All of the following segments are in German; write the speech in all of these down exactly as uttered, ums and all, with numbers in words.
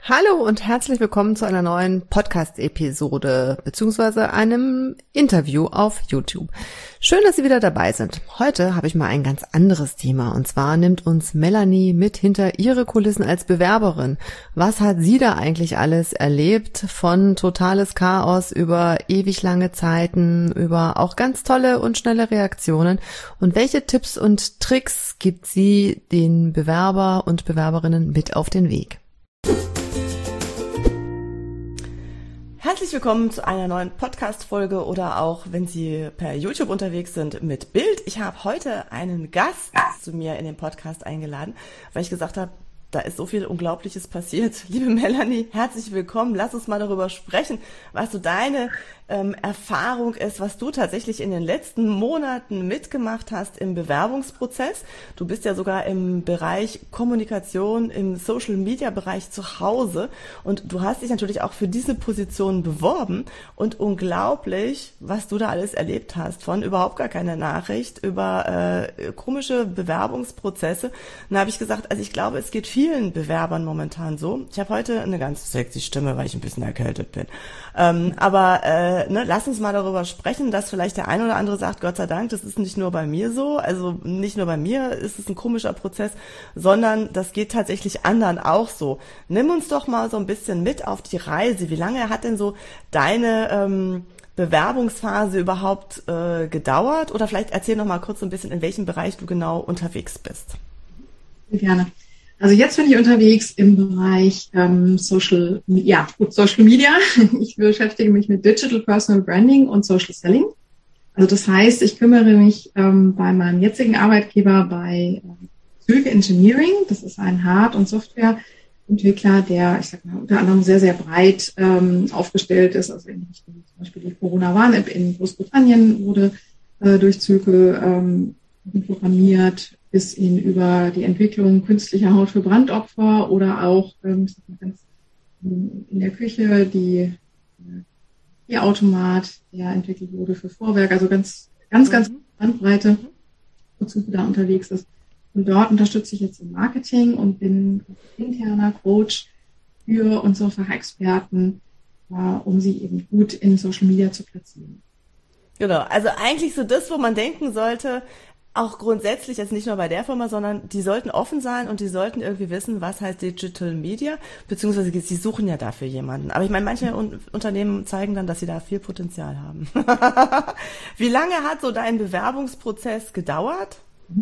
Hallo und herzlich willkommen zu einer neuen Podcast-Episode beziehungsweise einem Interview auf YouTube. Schön, dass Sie wieder dabei sind. Heute habe ich mal ein ganz anderes Thema und zwar nimmt uns Melanie mit hinter ihre Kulissen als Bewerberin. Was hat sie da eigentlich alles erlebt? Von totales Chaos über ewig lange Zeiten, über auch ganz tolle und schnelle Reaktionen und welche Tipps und Tricks gibt sie den Bewerber und Bewerberinnen mit auf den Weg? Herzlich willkommen zu einer neuen Podcast-Folge oder auch, wenn Sie per YouTube unterwegs sind, mit Bild. Ich habe heute einen Gast zu mir in den Podcast eingeladen, weil ich gesagt habe, da ist so viel Unglaubliches passiert. Liebe Melanie, herzlich willkommen. Lass uns mal darüber sprechen, was so deine ähm, Erfahrung ist, was du tatsächlich in den letzten Monaten mitgemacht hast im Bewerbungsprozess. Du bist ja sogar im Bereich Kommunikation, im Social-Media-Bereich zu Hause und du hast dich natürlich auch für diese Position beworben und unglaublich, was du da alles erlebt hast, von überhaupt gar keine Nachricht über äh, komische Bewerbungsprozesse. Und da habe ich gesagt, also ich glaube, es geht viel vielen Bewerbern momentan so. Ich habe heute eine ganz sexy Stimme, weil ich ein bisschen erkältet bin. Ähm, aber äh, ne, lass uns mal darüber sprechen, dass vielleicht der ein oder andere sagt, Gott sei Dank, das ist nicht nur bei mir so, also nicht nur bei mir ist es ein komischer Prozess, sondern das geht tatsächlich anderen auch so. Nimm uns doch mal so ein bisschen mit auf die Reise. Wie lange hat denn so deine ähm, Bewerbungsphase überhaupt äh, gedauert? Oder vielleicht erzähl noch mal kurz so ein bisschen, in welchem Bereich du genau unterwegs bist. Sehr gerne. Also jetzt bin ich unterwegs im Bereich ähm, Social, ja, gut, Social Media. Ich beschäftige mich mit Digital Personal Branding und Social Selling. Also das heißt, ich kümmere mich ähm, bei meinem jetzigen Arbeitgeber bei ähm, Züge Engineering. Das ist ein Hard- und Softwareentwickler, der, ich sag mal, unter anderem sehr, sehr breit ähm, aufgestellt ist. Also in Richtung zum Beispiel die Corona-Warn-App in Großbritannien wurde äh, durch Züge ähm, programmiert, bis hin über die Entwicklung künstlicher Haut für Brandopfer oder auch ähm, in der Küche die äh, Automat, der entwickelt wurde für Vorwerk, also ganz, ganz, ganz Bandbreite, wozu da unterwegs ist. Und dort unterstütze ich jetzt im Marketing und bin interner Coach für unsere Fachexperten, äh, um sie eben gut in Social Media zu platzieren. Genau, also eigentlich so das, wo man denken sollte, auch grundsätzlich, jetzt nicht nur bei der Firma, sondern die sollten offen sein und die sollten irgendwie wissen, was heißt Digital Media, beziehungsweise sie suchen ja dafür jemanden. Aber ich meine, manche Un- Unternehmen zeigen dann, dass sie da viel Potenzial haben. Wie lange hat so dein Bewerbungsprozess gedauert?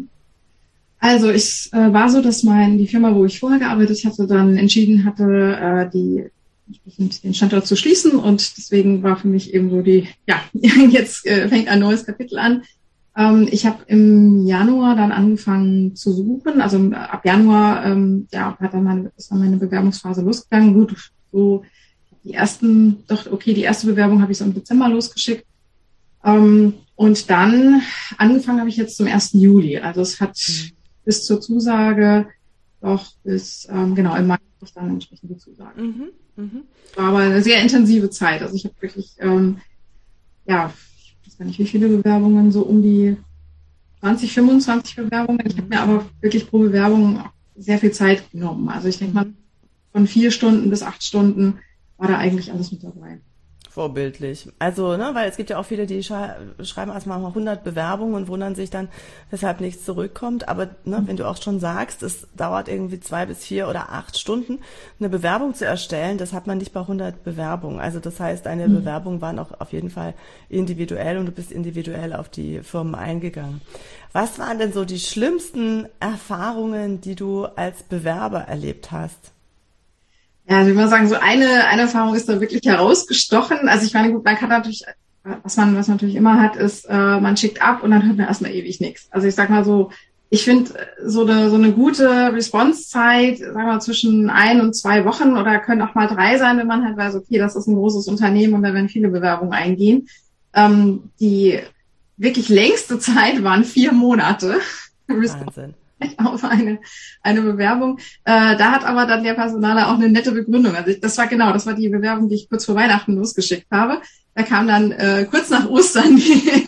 Also ich äh, war so, dass mein die Firma, wo ich vorher gearbeitet hatte, dann entschieden hatte, äh, die entsprechend den Standort zu schließen und deswegen war für mich eben so die, ja, jetzt äh, fängt ein neues Kapitel an. Ich habe im Januar dann angefangen zu suchen, also ab Januar ähm, ja, hat dann meine, ist dann meine Bewerbungsphase losgegangen. Gut, so die ersten, doch okay, die erste Bewerbung habe ich so im Dezember losgeschickt. Ähm, und dann angefangen habe ich jetzt zum ersten Juli. Also es hat mhm. bis zur Zusage doch bis, ähm, genau, im Mai habe ich dann entsprechend die Zusage. Mhm. Mhm. War aber eine sehr intensive Zeit. Also ich habe wirklich, ähm, ja, ich weiß nicht, wie viele Bewerbungen, so um die zwanzig, fünfundzwanzig Bewerbungen. Ich habe mir aber wirklich pro Bewerbung sehr viel Zeit genommen. Also ich denke mal, von vier Stunden bis acht Stunden war da eigentlich alles mit dabei. Vorbildlich. Also, ne, weil es gibt ja auch viele, die schrei- schreiben erstmal hundert Bewerbungen und wundern sich dann, weshalb nichts zurückkommt. Aber ne, wenn du auch schon sagst, es dauert irgendwie zwei bis vier oder acht Stunden, eine Bewerbung zu erstellen, das hat man nicht bei hundert Bewerbungen. Also das heißt, deine mhm. Bewerbungen waren auch auf jeden Fall individuell und du bist individuell auf die Firmen eingegangen. Was waren denn so die schlimmsten Erfahrungen, die du als Bewerber erlebt hast? Ja, also ich würde mal sagen, so eine, eine Erfahrung ist da wirklich herausgestochen. Also ich meine, gut, man kann natürlich, was man, was man natürlich immer hat, ist, äh, man schickt ab und dann hört man erstmal ewig nichts. Also ich sag mal so, ich finde so eine, so eine gute Response-Zeit, sagen wir mal, zwischen ein und zwei Wochen oder können auch mal drei sein, wenn man halt weiß, okay, das ist ein großes Unternehmen und da werden viele Bewerbungen eingehen. Ähm, die wirklich längste Zeit waren vier Monate. Wahnsinn. Auf eine, eine Bewerbung. Äh, da hat aber dann der Personaler auch eine nette Begründung. Also ich, das war genau, das war die Bewerbung, die ich kurz vor Weihnachten losgeschickt habe. Da kam dann äh, kurz nach Ostern die,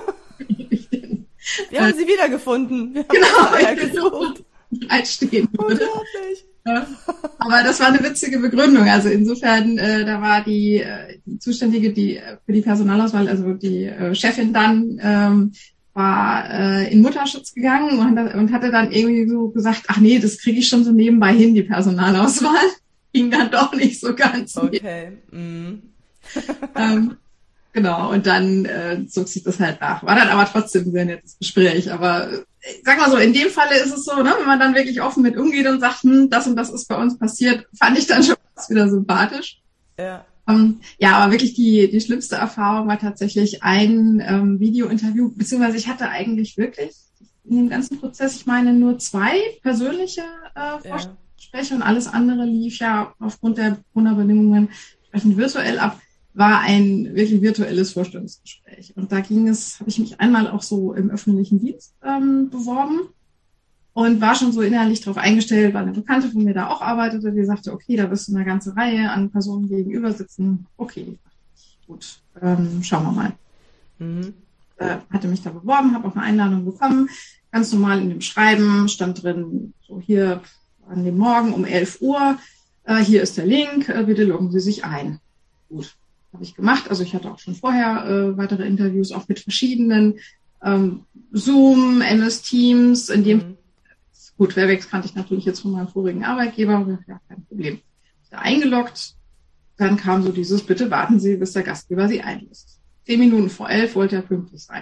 die Wir haben sie wiedergefunden. Wir haben genau, sie gesucht. Einstehen. Unglaublich. Aber das war eine witzige Begründung. Also insofern, äh, da war die, äh, die Zuständige, die äh, für die Personalauswahl, also die äh, Chefin dann, ähm, war äh, in Mutterschutz gegangen und, und hatte dann irgendwie so gesagt, ach nee, das kriege ich schon so nebenbei hin, die Personalauswahl. Ging dann doch nicht so ganz. Okay. Mm. ähm, genau, und dann äh, zog sich das halt nach. War dann aber trotzdem ein sehr nettes Gespräch. Aber äh, sag mal so, in dem Falle ist es so, ne, wenn man dann wirklich offen mit umgeht und sagt, hm, das und das ist bei uns passiert, fand ich dann schon fast wieder sympathisch. Ja. Ähm, ja, aber wirklich die, die schlimmste Erfahrung war tatsächlich ein ähm, Video-Interview, beziehungsweise ich hatte eigentlich wirklich in dem ganzen Prozess, ich meine, nur zwei persönliche äh, Vorstellungsgespräche und alles andere lief ja aufgrund der Corona-Bedingungen entsprechend virtuell ab, war ein wirklich virtuelles Vorstellungsgespräch. Und da ging es, habe ich mich einmal auch so im öffentlichen Dienst ähm, beworben und war schon so innerlich darauf eingestellt, weil eine Bekannte von mir da auch arbeitete, die sagte, okay, da wirst du eine ganze Reihe an Personen gegenüber sitzen. Okay, gut, ähm, schauen wir mal. Mhm. Äh, hatte mich da beworben, habe auch eine Einladung bekommen. Ganz normal in dem Schreiben stand drin, so hier an dem Morgen um elf Uhr, äh, hier ist der Link, äh, bitte loggen Sie sich ein. Gut, habe ich gemacht. Also ich hatte auch schon vorher äh, weitere Interviews, auch mit verschiedenen ähm, Zoom, M S Teams, in dem mhm. Gut, Webex kannte ich natürlich jetzt von meinem vorigen Arbeitgeber, ja, kein Problem. Ich da eingeloggt, dann kam so dieses, bitte warten Sie, bis der Gastgeber Sie einlässt. Zehn Minuten vor elf wollte er pünktlich sein.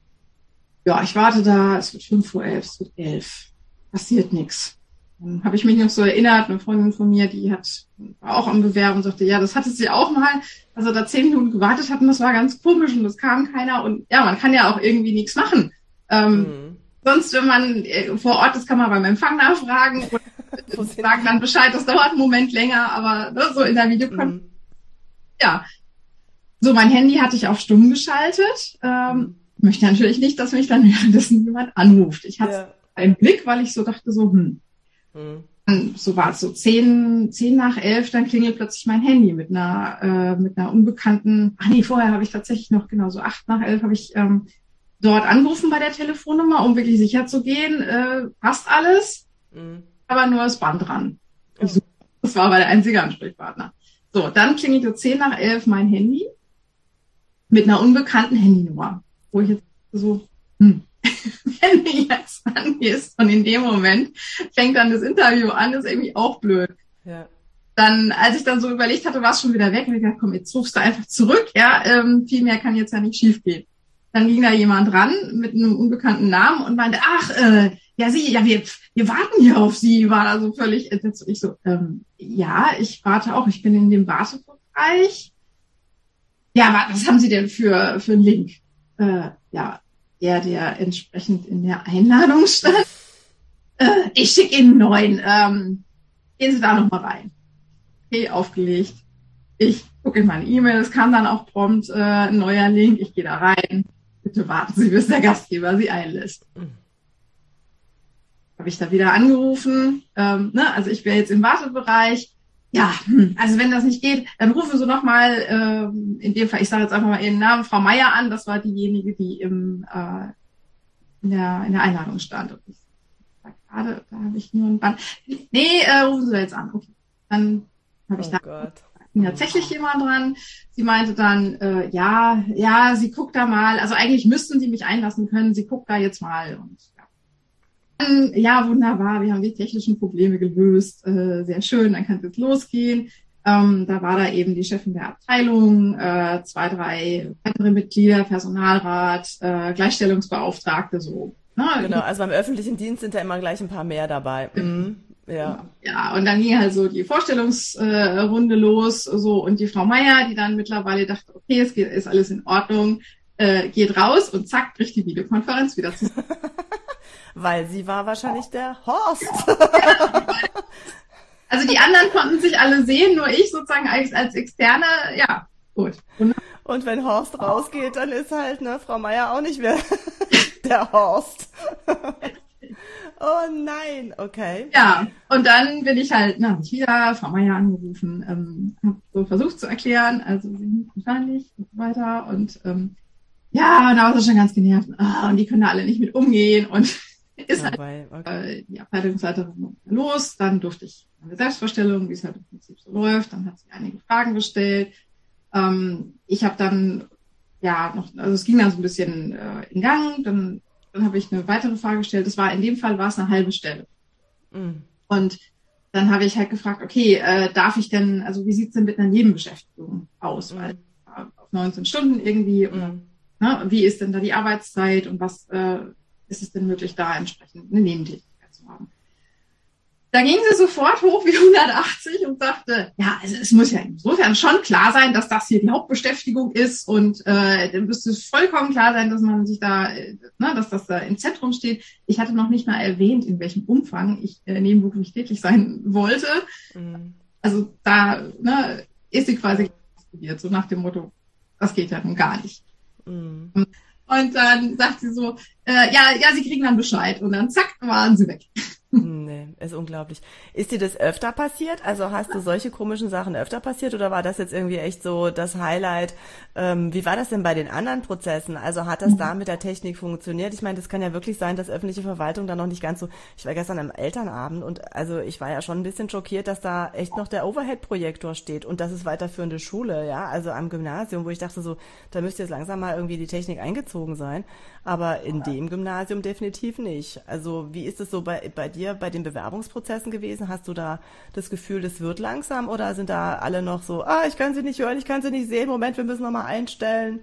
Ja, ich warte da, es wird fünf vor elf, es wird elf. Passiert nichts. Dann habe ich mich noch so erinnert, eine Freundin von mir, die hat war auch am Bewerben und sagte, ja, das hatte sie auch mal, als er da zehn Minuten gewartet hat und das war ganz komisch und es kam keiner und ja, man kann ja auch irgendwie nichts machen. Ähm, mhm. Sonst, wenn man vor Ort ist, kann man beim Empfang nachfragen und sagen dann Bescheid, das dauert einen Moment länger, aber ne, so in der Videokonferenz. Mhm. Ja, so mein Handy hatte ich auf stumm geschaltet. Ähm, ich möchte natürlich nicht, dass mich dann währenddessen jemand anruft. Ich hatte ja einen Blick, weil ich so dachte so, hm. Mhm. Dann, so war es so zehn, zehn nach elf, dann klingelt plötzlich mein Handy mit einer, äh, mit einer unbekannten, ach nee, vorher habe ich tatsächlich noch, genau, so acht nach elf habe ich ähm, dort angerufen bei der Telefonnummer, um wirklich sicher zu gehen, äh, passt alles, mhm. aber nur das Band dran. Oh. Ich so, das war aber der einzige Ansprechpartner. So, dann klingelte zehn nach elf mein Handy mit einer unbekannten Handynummer, wo ich jetzt so, hm, wenn du jetzt angehst und in dem Moment fängt dann das Interview an, ist irgendwie auch blöd. Ja. Dann, als ich dann so überlegt hatte, war es schon wieder weg und ich dachte, komm, jetzt rufst du einfach zurück, ja, ähm, viel mehr kann jetzt ja nicht schief gehen. Dann ging da jemand ran mit einem unbekannten Namen und meinte, ach, äh, ja, Sie, ja, wir, wir warten hier auf Sie, war da so völlig entsetzt. Ich so, ähm, ja, ich warte auch, ich bin in dem Wartebereich. Ja, was haben Sie denn für, für einen Link? Äh, ja, der, der entsprechend in der Einladung stand. Äh, ich schicke Ihnen einen neuen, ähm, gehen Sie da nochmal rein. Okay, aufgelegt. Ich gucke in meine E-Mail, es kam dann auch prompt äh, ein neuer Link, ich gehe da rein. Bitte warten Sie, bis der Gastgeber Sie einlässt. Mhm. Habe ich da wieder angerufen. Ähm, ne, also ich wäre jetzt im Wartebereich. Ja, hm, also wenn das nicht geht, dann rufen Sie nochmal, ähm, in dem Fall, ich sage jetzt einfach mal Ihren Namen, Frau Meier an. Das war diejenige, die im, äh, in, der, in der Einladung stand. Und ich sag gerade, da habe ich nur ein Band. Nee, äh, rufen Sie da jetzt an. Okay. Dann habe ich oh da... Gott. Tatsächlich jemand dran. Sie meinte dann, äh, ja, ja, sie guckt da mal. Also eigentlich müssten sie mich einlassen können. Sie guckt da jetzt mal. Und ja, dann, ja, wunderbar. Wir haben die technischen Probleme gelöst. Äh, sehr schön. Dann kann es jetzt losgehen. Ähm, da war da eben die Chefin der Abteilung, äh, zwei, drei andere Mitglieder, Personalrat, äh, Gleichstellungsbeauftragte, so. Ne? Genau. Also beim öffentlichen Dienst sind da immer gleich ein paar mehr dabei. Mhm. Ja. Ja, und dann ging halt so die Vorstellungsrunde äh, los, so, und die Frau Meier, die dann mittlerweile dachte, okay, es geht, ist alles in Ordnung, äh, geht raus und zack, bricht die Videokonferenz wieder zusammen. Weil sie war wahrscheinlich der Horst. Also die anderen konnten sich alle sehen, nur ich sozusagen als, als Externe, ja, gut. Und, und wenn Horst rausgeht, dann ist halt, ne, Frau Meier auch nicht mehr der Horst. Oh nein, okay. Ja, und dann bin ich halt, na, ich wieder Frau Meier angerufen, ähm, habe so versucht zu erklären, also sie sind wahrscheinlich und so weiter und ähm, ja, und da war sie schon ganz genervt. Ah, und die können da alle nicht mit umgehen und ist Ja, halt weil, okay. äh, die Abteilungsleiterin los, dann durfte ich eine Selbstvorstellung, wie es halt im Prinzip so läuft, dann hat sie einige Fragen gestellt. Ähm, ich habe dann, ja, noch, also es ging dann so ein bisschen äh, in Gang, dann, dann habe ich eine weitere Frage gestellt. Das war, in dem Fall war es eine halbe Stelle. Mhm. Und dann habe ich halt gefragt, okay, äh, darf ich denn, also wie sieht's denn mit einer Nebenbeschäftigung aus? Mhm. Weil äh, auf neunzehn Stunden irgendwie, oder, Mhm. ne, wie ist denn da die Arbeitszeit und was äh, ist es denn möglich, da entsprechend eine Nebentätigkeit zu haben? Da ging sie sofort hoch wie hundertachtzig und sagte, ja, also es muss ja insofern schon klar sein, dass das hier die Hauptbeschäftigung ist und äh, dann müsste es vollkommen klar sein, dass man sich da, äh, ne, dass das da im Zentrum steht. Ich hatte noch nicht mal erwähnt, in welchem Umfang ich äh, nebenberuflich tätig sein wollte. Mhm. Also da ne, ist sie quasi ausprobiert, so nach dem Motto, das geht ja nun gar nicht. Mhm. Und dann sagt sie so, äh, ja, ja, sie kriegen dann Bescheid und dann zack, waren sie weg. Nee, ist unglaublich. Ist dir das öfter passiert? Also hast du solche komischen Sachen öfter passiert oder war das jetzt irgendwie echt so das Highlight? Ähm, wie war das denn bei den anderen Prozessen? Also hat das da mit der Technik funktioniert? Ich meine, das kann ja wirklich sein, dass öffentliche Verwaltung da noch nicht ganz so. Ich war gestern am Elternabend und also ich war ja schon ein bisschen schockiert, dass da echt noch der Overhead-Projektor steht und das ist weiterführende Schule, ja, also am Gymnasium, wo ich dachte so, da müsste jetzt langsam mal irgendwie die Technik eingezogen sein. Aber in dem Gymnasium definitiv nicht. Also wie ist es so bei, bei dir, bei den Bewerbungsprozessen gewesen? Hast du da das Gefühl, das wird langsam oder sind da alle noch so, ah, ich kann sie nicht hören, ich kann sie nicht sehen, Moment, wir müssen nochmal einstellen?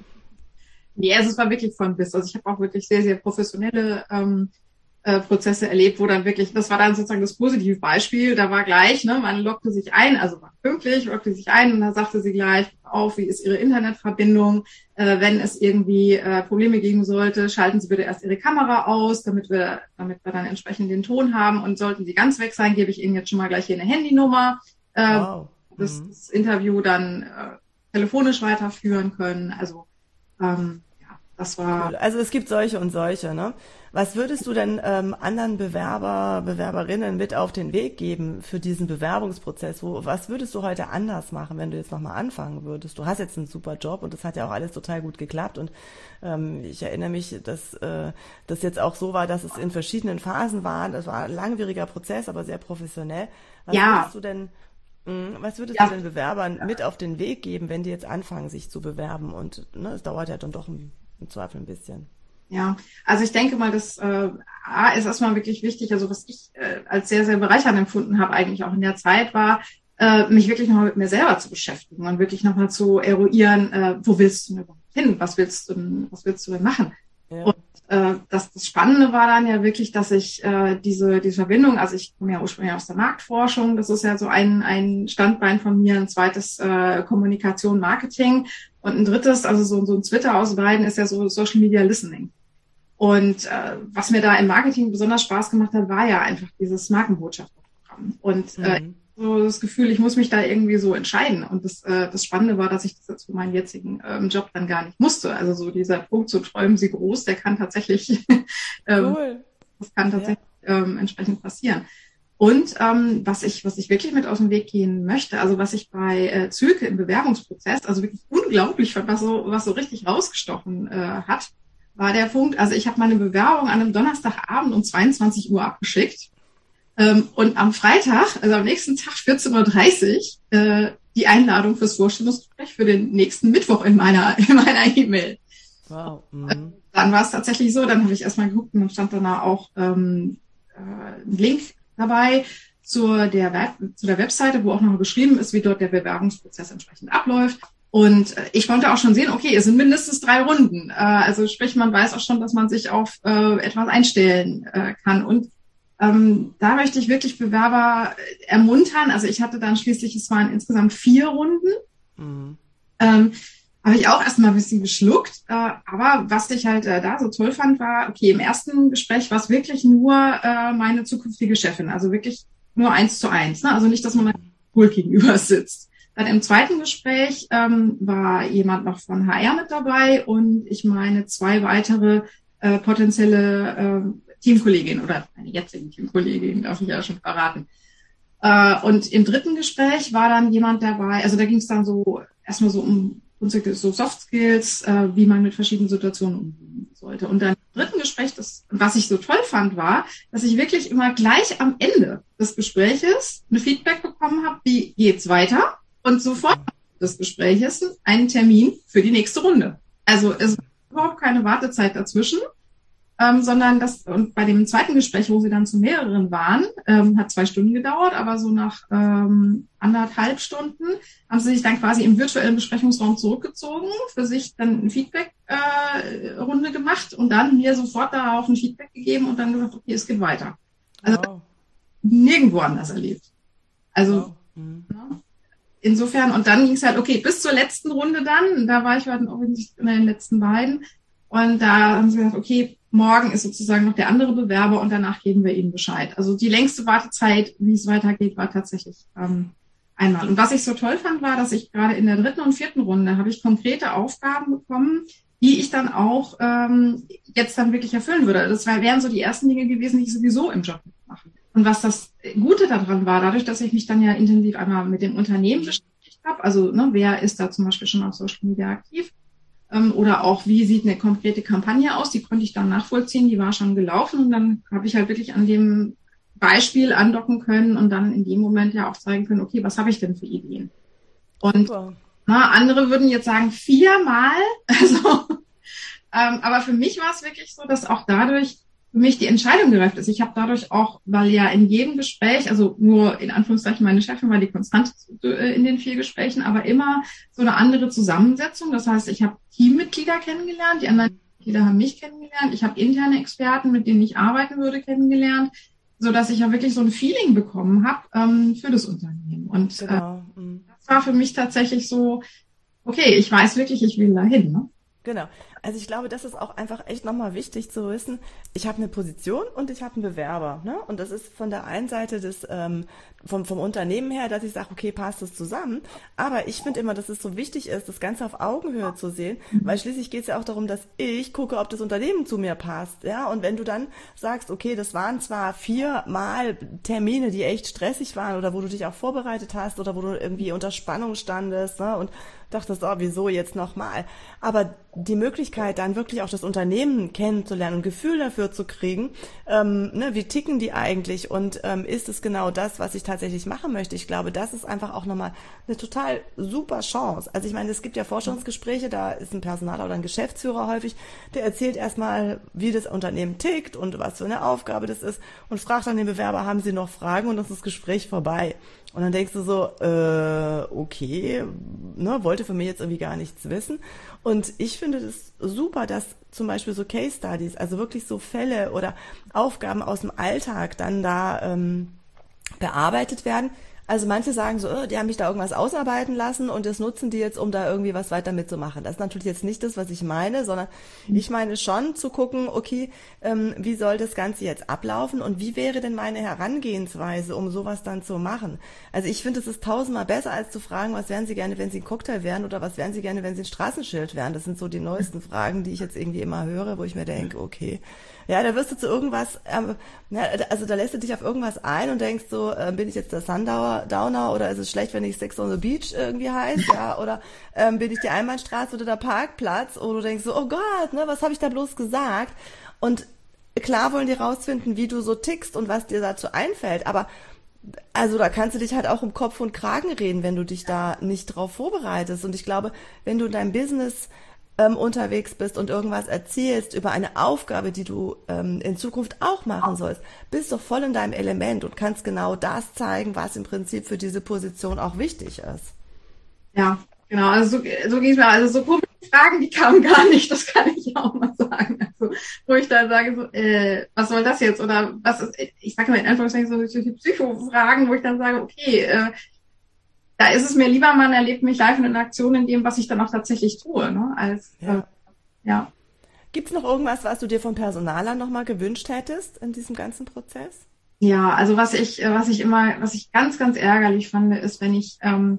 Nee, also es war wirklich von bis. Also ich habe auch wirklich sehr, sehr professionelle ähm, äh, Prozesse erlebt, wo dann wirklich, das war dann sozusagen das positive Beispiel, da war gleich, ne, man loggte sich ein, also war pünktlich, loggte sich ein und dann sagte sie gleich auf, wie ist Ihre Internetverbindung, äh, wenn es irgendwie äh, Probleme geben sollte, schalten Sie bitte erst Ihre Kamera aus, damit wir, damit wir dann entsprechend den Ton haben und sollten Sie ganz weg sein, gebe ich Ihnen jetzt schon mal gleich hier eine Handynummer, äh, Wow. das, Mhm. das Interview dann äh, telefonisch weiterführen können, also ähm, ja, das war. Cool. Also es gibt solche und solche, ne? Was würdest du denn ähm, anderen Bewerber, Bewerberinnen mit auf den Weg geben für diesen Bewerbungsprozess? Wo, was würdest du heute anders machen, wenn du jetzt nochmal anfangen würdest? Du hast jetzt einen super Job und das hat ja auch alles total gut geklappt und ähm, ich erinnere mich, dass äh, das jetzt auch so war, dass es in verschiedenen Phasen war. Das war ein langwieriger Prozess, aber sehr professionell. Was Ja, würdest du denn mh, was würdest du ja, den Bewerbern mit auf den Weg geben, wenn die jetzt anfangen, sich zu bewerben? Und ne, es dauert ja dann doch im, im Zweifel ein bisschen. ja. Also ich denke mal, das äh, A ist erstmal wirklich wichtig, also was ich äh, als sehr, sehr bereichernd empfunden habe, eigentlich auch in der Zeit, war, äh, mich wirklich nochmal mit mir selber zu beschäftigen und wirklich nochmal zu eruieren, äh, wo willst du denn überhaupt hin? Was willst du denn, was willst du denn machen? Ja. Und äh, das, das Spannende war dann ja wirklich, dass ich äh, diese, diese Verbindung, also ich komme ja ursprünglich aus der Marktforschung, das ist ja so ein, ein Standbein von mir, ein zweites äh, Kommunikation, Marketing und ein drittes, also so, so ein Twitter aus beiden ist ja so Social Media Listening. Und äh, was mir da im Marketing besonders Spaß gemacht hat, war ja einfach dieses Markenbotschafterprogramm. Und äh, Mhm. so das Gefühl, ich muss mich da irgendwie so entscheiden. Und das, äh, das Spannende war, dass ich das jetzt für meinen jetzigen ähm, Job dann gar nicht musste. Also so dieser Punkt, so träumen Sie groß, der kann tatsächlich, ähm, Cool. das kann Ja. tatsächlich ähm, entsprechend passieren. Und ähm, was ich, was ich wirklich mit aus dem Weg gehen möchte, also was ich bei äh, Zülke im Bewerbungsprozess, also wirklich unglaublich fand, was so, was so richtig rausgestochen äh, hat, war der Punkt, also ich habe meine Bewerbung an einem Donnerstagabend um zweiundzwanzig Uhr abgeschickt ähm, und am Freitag, also am nächsten Tag vierzehn Uhr dreißig, äh, die Einladung fürs Vorstellungsgespräch für den nächsten Mittwoch in meiner in meiner E-Mail. Wow. Mhm. Dann war es tatsächlich so, dann habe ich erstmal geguckt und dann stand dann da auch ähm, äh, ein Link dabei zur der, Web, zu der Webseite, wo auch noch beschrieben ist, wie dort der Bewerbungsprozess entsprechend abläuft. Und äh, ich konnte auch schon sehen, okay, es sind mindestens drei Runden. Äh, also sprich, man weiß auch schon, dass man sich auf äh, etwas einstellen äh, kann. Und ähm, da möchte ich wirklich Bewerber ermuntern. Also ich hatte dann schließlich, es waren insgesamt vier Runden. Mhm. Ähm, habe ich auch erstmal ein bisschen geschluckt. Äh, aber was ich halt äh, da so toll fand, war, okay, im ersten Gespräch war es wirklich nur äh, meine zukünftige Chefin. Also wirklich nur eins zu eins. Ne? Also nicht, dass man da cool gegenüber sitzt. Dann im zweiten Gespräch ähm, war jemand noch von H R mit dabei und ich meine zwei weitere äh, potenzielle äh, Teamkolleginnen oder meine jetzige Teamkollegin, darf ich ja schon verraten. Äh, und im dritten Gespräch war dann jemand dabei, also da ging es dann so erstmal so um grundsätzlich so Soft Skills, äh, wie man mit verschiedenen Situationen umgehen sollte. Und dann im dritten Gespräch, das, was ich so toll fand, war, dass ich wirklich immer gleich am Ende des Gespräches ein Feedback bekommen habe, wie geht's weiter? Und sofort des Gespräches einen Termin für die nächste Runde. Also es war überhaupt keine Wartezeit dazwischen. Ähm, sondern das, und bei dem zweiten Gespräch, wo sie dann zu mehreren waren, ähm, hat zwei Stunden gedauert, aber so nach ähm, anderthalb Stunden haben sie sich dann quasi im virtuellen Besprechungsraum zurückgezogen, für sich dann eine Feedback-Runde äh, gemacht und dann mir sofort darauf ein Feedback gegeben und dann gesagt, okay, es geht weiter. Also wow. Nirgendwo anders erlebt. Also wow. mhm. ja, insofern, und dann ging es halt, okay, bis zur letzten Runde dann, da war ich halt offensichtlich in den letzten beiden und da haben sie gesagt, okay, morgen ist sozusagen noch der andere Bewerber und danach geben wir ihnen Bescheid. Also die längste Wartezeit, wie es weitergeht, war tatsächlich ähm, einmal. Und was ich so toll fand, war, dass ich gerade in der dritten und vierten Runde habe ich konkrete Aufgaben bekommen, die ich dann auch ähm, jetzt dann wirklich erfüllen würde. Das wären so die ersten Dinge gewesen, die ich sowieso im Job mache. Und was das Gute daran war, dadurch, dass ich mich dann ja intensiv einmal mit dem Unternehmen beschäftigt habe, also ne, wer ist da zum Beispiel schon auf Social Media aktiv, oder auch, wie sieht eine konkrete Kampagne aus, die konnte ich dann nachvollziehen, die war schon gelaufen und dann habe ich halt wirklich an dem Beispiel andocken können und dann in dem Moment ja auch zeigen können, okay, was habe ich denn für Ideen? Und wow. na, andere würden jetzt sagen, viermal, also, ähm, aber für mich war es wirklich so, dass auch dadurch für mich die Entscheidung gereift ist. Ich habe dadurch auch, weil ja in jedem Gespräch, also nur in Anführungszeichen meine Chefin war die Konstante in den vier Gesprächen, aber immer so eine andere Zusammensetzung. Das heißt, ich habe Teammitglieder kennengelernt, die anderen Mitglieder haben mich kennengelernt, ich habe interne Experten, mit denen ich arbeiten würde, kennengelernt, so dass ich ja wirklich so ein Feeling bekommen habe ähm, für das Unternehmen. Und genau. äh, das war für mich tatsächlich so, okay, ich weiß wirklich, ich will dahin, ne? Genau. Also ich glaube, das ist auch einfach echt nochmal wichtig zu wissen. Ich habe eine Position und ich habe einen Bewerber. Ne? Und das ist von der einen Seite des ähm, vom, vom Unternehmen her, dass ich sage, okay, passt das zusammen. Aber ich finde immer, dass es so wichtig ist, das Ganze auf Augenhöhe zu sehen, weil schließlich geht es ja auch darum, dass ich gucke, ob das Unternehmen zu mir passt. Ja, und wenn du dann sagst, okay, das waren zwar viermal Termine, die echt stressig waren oder wo du dich auch vorbereitet hast oder wo du irgendwie unter Spannung standest, ne? Und dachtest, oh, wieso jetzt nochmal? Aber die Möglichkeit, dann wirklich auch das Unternehmen kennenzulernen und ein Gefühl dafür zu kriegen, ähm, ne, wie ticken die eigentlich und ähm, ist es genau das, was ich tatsächlich machen möchte? Ich glaube, das ist einfach auch nochmal eine total super Chance. Also ich meine, es gibt ja Forschungsgespräche, da ist ein Personaler oder ein Geschäftsführer häufig, der erzählt erstmal, wie das Unternehmen tickt und was für eine Aufgabe das ist und fragt dann den Bewerber, haben Sie noch Fragen? Und dann ist das Gespräch vorbei. Und dann denkst du so, äh, okay, ne, wollte von mir jetzt irgendwie gar nichts wissen. Und ich finde das super, dass zum Beispiel so Case Studies, also wirklich so Fälle oder Aufgaben aus dem Alltag dann da ähm, bearbeitet werden. Also manche sagen so, oh, die haben mich da irgendwas ausarbeiten lassen und das nutzen die jetzt, um da irgendwie was weiter mitzumachen. Das ist natürlich jetzt nicht das, was ich meine, sondern ich meine schon zu gucken, okay, ähm, wie soll das Ganze jetzt ablaufen und wie wäre denn meine Herangehensweise, um sowas dann zu machen? Also ich finde, es ist tausendmal besser, als zu fragen, was wären Sie gerne, wenn Sie ein Cocktail wären oder was wären Sie gerne, wenn Sie ein Straßenschild wären? Das sind so die neuesten Fragen, die ich jetzt irgendwie immer höre, wo ich mir denke, okay, ja, da wirst du zu irgendwas, ähm, ja, also da lässt du dich auf irgendwas ein und denkst so, äh, bin ich jetzt der Sundowner Downer, oder ist es schlecht, wenn ich Sex on the Beach irgendwie heißt, ja, oder ähm, bin ich die Einbahnstraße oder der Parkplatz, oder du denkst so, oh Gott, ne, was habe ich da bloß gesagt? Und klar wollen die rausfinden, wie du so tickst und was dir dazu einfällt, aber also da kannst du dich halt auch um Kopf und Kragen reden, wenn du dich da nicht drauf vorbereitest. Und ich glaube, wenn du in deinem Business ähm, unterwegs bist und irgendwas erzählst über eine Aufgabe, die du ähm, in Zukunft auch machen sollst, bist du voll in deinem Element und kannst genau das zeigen, was im Prinzip für diese Position auch wichtig ist. Ja, genau. Also so, so ging es mir. Also so komische Fragen, die kamen gar nicht, das kann ich auch mal sagen. Also wo ich dann sage, so, äh, was soll das jetzt? Oder was ist, ich sage mal in Anführungszeichen so solche Psycho-Fragen, wo ich dann sage, okay, äh, da ist es mir lieber, man erlebt mich live in Aktion in dem, was ich dann auch tatsächlich tue, ne? Als ja. Äh, ja. Gibt es noch irgendwas, was du dir vom Personaler nochmal gewünscht hättest in diesem ganzen Prozess? Ja, also was ich, was ich immer, was ich ganz, ganz ärgerlich fand, ist, wenn ich ähm,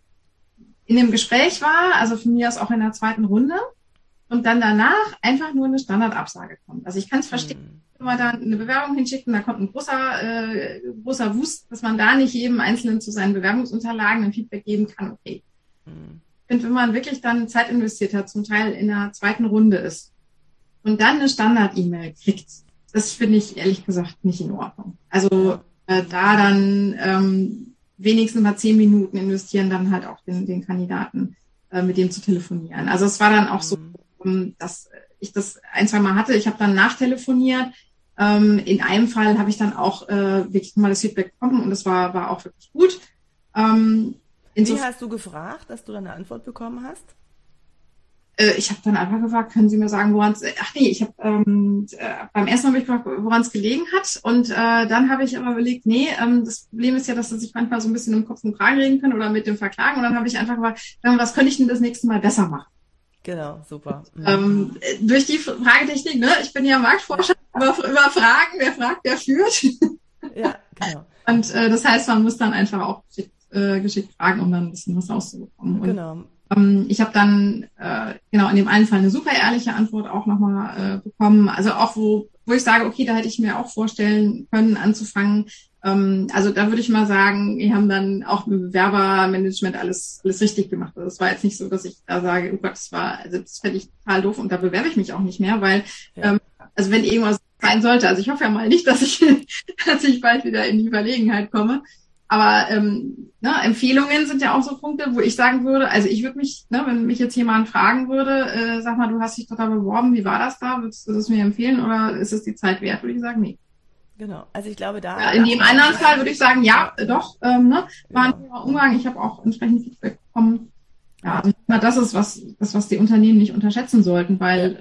in dem Gespräch war, also von mir aus auch in der zweiten Runde, und dann danach einfach nur eine Standardabsage kommt. Also ich kann es verstehen, hm. wenn man da eine Bewerbung hinschickt und da kommt ein großer, äh, großer Wust, dass man da nicht jedem Einzelnen zu seinen Bewerbungsunterlagen ein Feedback geben kann. Okay. Hm. finde, wenn man wirklich dann Zeit investiert hat, zum Teil in der zweiten Runde ist und dann eine Standard-E-Mail kriegt, das finde ich ehrlich gesagt nicht in Ordnung. Also äh, da dann ähm, wenigstens mal zehn Minuten investieren, dann halt auch den, den Kandidaten äh, mit dem zu telefonieren. Also es war dann auch so, um, dass ich das ein, zwei Mal hatte. Ich habe dann nachtelefoniert. Ähm, in einem Fall habe ich dann auch äh, wirklich mal das Feedback bekommen und das war, war auch wirklich gut. Ähm, Wie hast du gefragt, dass du dann eine Antwort bekommen hast? Äh, ich habe dann einfach gefragt, können Sie mir sagen, woran es... Ach nee, ich habe ähm, äh, beim ersten Mal habe ich gefragt, woran es gelegen hat. Und äh, dann habe ich aber überlegt, nee, ähm, das Problem ist ja, dass sie sich manchmal so ein bisschen im Kopf und Kragen reden können oder mit dem Verklagen. Und dann habe ich einfach gefragt, was könnte ich denn das nächste Mal besser machen? Genau, super. Mhm. Ähm, durch die Fragetechnik, ne? Ich bin ja Marktforscher, aber über Fragen, wer fragt, wer führt. Ja, genau. Und äh, das heißt, man muss dann einfach auch geschickt, äh, geschickt fragen, um dann ein bisschen was rauszubekommen. Und, genau. ähm, ich habe dann äh, genau in dem einen Fall eine super ehrliche Antwort auch nochmal äh, bekommen. Also auch wo, wo ich sage, okay, da hätte ich mir auch vorstellen können, anzufangen. Ähm, also da würde ich mal sagen, wir haben dann auch mit Bewerbermanagement alles alles richtig gemacht. Also es war jetzt nicht so, dass ich da sage, oh Gott, das war, also das fände ich total doof und da bewerbe ich mich auch nicht mehr, weil ja. ähm, also wenn irgendwas sein sollte, also ich hoffe ja mal nicht, dass ich dass ich bald wieder in die Verlegenheit komme. Aber ähm, ne, Empfehlungen sind ja auch so Punkte, wo ich sagen würde, also ich würde mich, ne, wenn mich jetzt jemand fragen würde, äh, sag mal, du hast dich total beworben, wie war das da? Würdest du das mir empfehlen oder ist es die Zeit wert? Würde ich sagen, nee. Genau, also ich glaube da... Ja, in dem anderen Fall würde ich sagen, ja, ja. doch, ähm, ne, war ein guter Umgang, ich habe auch entsprechend Feedback bekommen. Ja, und das ist was, das, was die Unternehmen nicht unterschätzen sollten, weil...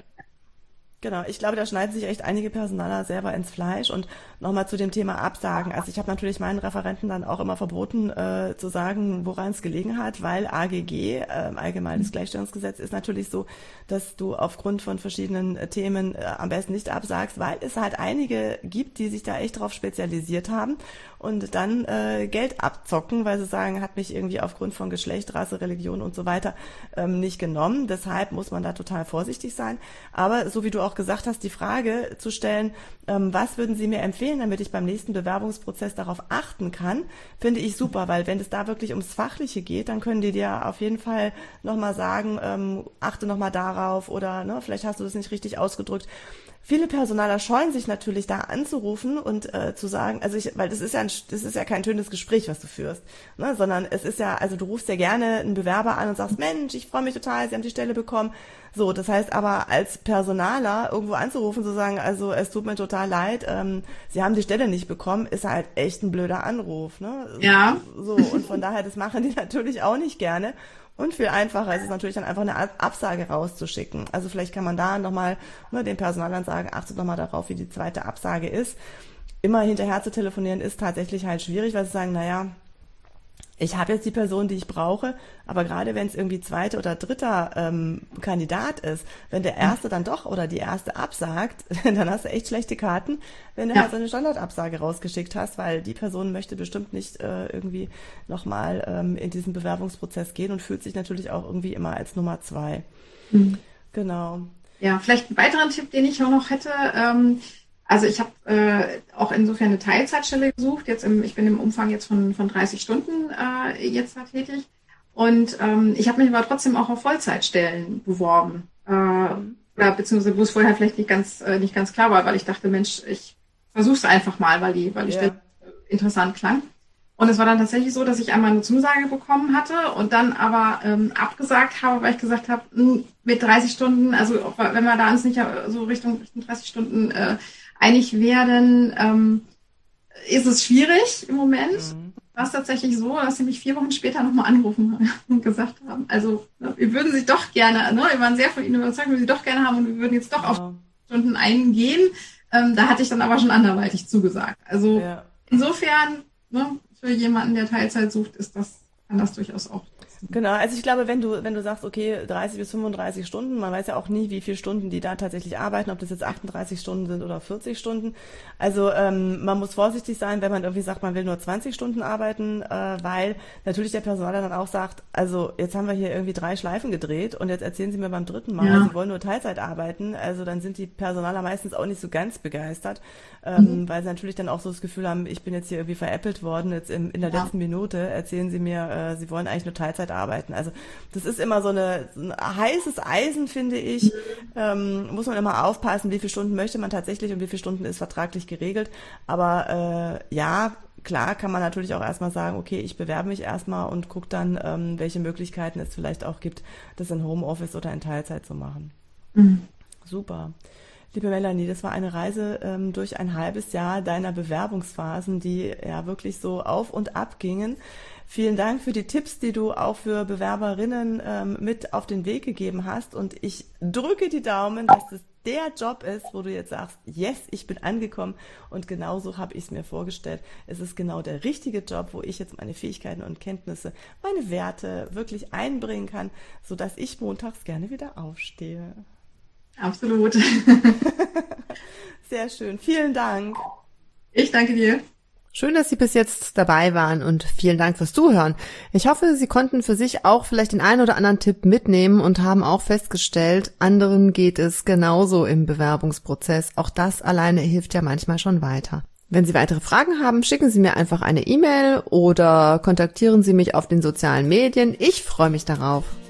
Genau, ich glaube, da schneiden sich echt einige Personaler selber ins Fleisch. Und nochmal zu dem Thema Absagen. Also ich habe natürlich meinen Referenten dann auch immer verboten, äh, zu sagen, woran es gelegen hat, weil A G G, äh, Allgemeines Gleichstellungsgesetz, ist natürlich so, dass du aufgrund von verschiedenen äh, Themen äh, am besten nicht absagst, weil es halt einige gibt, die sich da echt drauf spezialisiert haben und dann äh, Geld abzocken, weil sie sagen, hat mich irgendwie aufgrund von Geschlecht, Rasse, Religion und so weiter ähm, nicht genommen. Deshalb muss man da total vorsichtig sein. Aber so wie du auch gesagt hast, die Frage zu stellen, ähm, was würden Sie mir empfehlen, damit ich beim nächsten Bewerbungsprozess darauf achten kann, finde ich super, weil wenn es da wirklich ums Fachliche geht, dann können die dir auf jeden Fall nochmal sagen, ähm, achte nochmal darauf oder ne, vielleicht hast du das nicht richtig ausgedrückt. Viele Personaler scheuen sich natürlich da anzurufen und äh, zu sagen, also ich, weil das ist ja ein, das ist ja kein schönes Gespräch, was du führst, ne, sondern es ist ja, also du rufst ja gerne einen Bewerber an und sagst, Mensch, ich freue mich total, Sie haben die Stelle bekommen. So, das heißt aber als Personaler irgendwo anzurufen, zu sagen, also es tut mir total leid, ähm, Sie haben die Stelle nicht bekommen, ist halt echt ein blöder Anruf, ne? Ja. So, und von daher, das machen die natürlich auch nicht gerne. Und viel einfacher ist es natürlich dann einfach eine Absage rauszuschicken. Also vielleicht kann man da nochmal ne, den Personalern sagen, achtet nochmal darauf, wie die zweite Absage ist. Immer hinterher zu telefonieren ist tatsächlich halt schwierig, weil sie sagen, naja, ich habe jetzt die Person, die ich brauche, aber gerade wenn es irgendwie zweiter oder dritter ähm, Kandidat ist, wenn der erste dann doch oder die erste absagt, dann hast du echt schlechte Karten, wenn du ja. halt so eine Standardabsage rausgeschickt hast, weil die Person möchte bestimmt nicht äh, irgendwie nochmal ähm, in diesen Bewerbungsprozess gehen und fühlt sich natürlich auch irgendwie immer als Nummer zwei. Mhm. Genau. Ja, vielleicht einen weiteren Tipp, den ich auch noch hätte, ähm, also ich habe äh, auch insofern eine Teilzeitstelle gesucht. Jetzt im, ich bin im Umfang jetzt von von dreißig Stunden äh, jetzt da tätig und ähm, ich habe mich aber trotzdem auch auf Vollzeitstellen beworben, äh, oder beziehungsweise wo es vorher vielleicht nicht ganz äh, nicht ganz klar war, weil ich dachte, Mensch, ich versuche es einfach mal, weil die weil die yeah. Stelle interessant klang. Und es war dann tatsächlich so, dass ich einmal eine Zusage bekommen hatte und dann aber ähm, abgesagt habe, weil ich gesagt habe, mit dreißig Stunden, also wenn wir da uns nicht so Richtung, Richtung dreißig Stunden äh, einig werden, ähm, ist es schwierig im Moment. Mhm. War es tatsächlich so, dass sie mich vier Wochen später nochmal angerufen und gesagt haben, also wir würden sie doch gerne, ne, wir waren sehr von ihnen überzeugt, wir würden sie doch gerne haben und wir würden jetzt doch ja. auf Stunden eingehen. Ähm, da hatte ich dann aber schon anderweitig zugesagt. Also ja. insofern, ne, für jemanden, der Teilzeit sucht, ist das, kann das durchaus auch. Genau, also ich glaube, wenn du, wenn du sagst, okay, dreißig bis fünfunddreißig Stunden, man weiß ja auch nie, wie viele Stunden die da tatsächlich arbeiten, ob das jetzt achtunddreißig Stunden sind oder vierzig Stunden. Also ähm, man muss vorsichtig sein, wenn man irgendwie sagt, man will nur zwanzig Stunden arbeiten, äh, weil natürlich der Personaler dann auch sagt, also jetzt haben wir hier irgendwie drei Schleifen gedreht und jetzt erzählen Sie mir beim dritten Mal, ja. Sie wollen nur Teilzeit arbeiten. Also dann sind die Personaler meistens auch nicht so ganz begeistert, ähm, mhm. weil sie natürlich dann auch so das Gefühl haben, ich bin jetzt hier irgendwie veräppelt worden, jetzt in, in der ja. letzten Minute erzählen Sie mir, äh, Sie wollen eigentlich nur Teilzeit arbeiten. Also das ist immer so, eine, so ein heißes Eisen, finde ich. Ähm, muss man immer aufpassen, wie viele Stunden möchte man tatsächlich und wie viele Stunden ist vertraglich geregelt. Aber äh, ja, klar kann man natürlich auch erstmal sagen, okay, ich bewerbe mich erstmal und gucke dann, ähm, welche Möglichkeiten es vielleicht auch gibt, das in Homeoffice oder in Teilzeit zu machen. Mhm. Super. Liebe Melanie, das war eine Reise ähm, durch ein halbes Jahr deiner Bewerbungsphasen, die ja wirklich so auf und ab gingen. Vielen Dank für die Tipps, die du auch für Bewerberinnen ähm, mit auf den Weg gegeben hast. Und ich drücke die Daumen, dass das der Job ist, wo du jetzt sagst, yes, ich bin angekommen. Und genauso habe ich es mir vorgestellt. Es ist genau der richtige Job, wo ich jetzt meine Fähigkeiten und Kenntnisse, meine Werte wirklich einbringen kann, sodass ich montags gerne wieder aufstehe. Absolut. Sehr schön. Vielen Dank. Ich danke dir. Schön, dass Sie bis jetzt dabei waren und vielen Dank fürs Zuhören. Ich hoffe, Sie konnten für sich auch vielleicht den einen oder anderen Tipp mitnehmen und haben auch festgestellt, anderen geht es genauso im Bewerbungsprozess. Auch das alleine hilft ja manchmal schon weiter. Wenn Sie weitere Fragen haben, schicken Sie mir einfach eine E-Mail oder kontaktieren Sie mich auf den sozialen Medien. Ich freue mich darauf.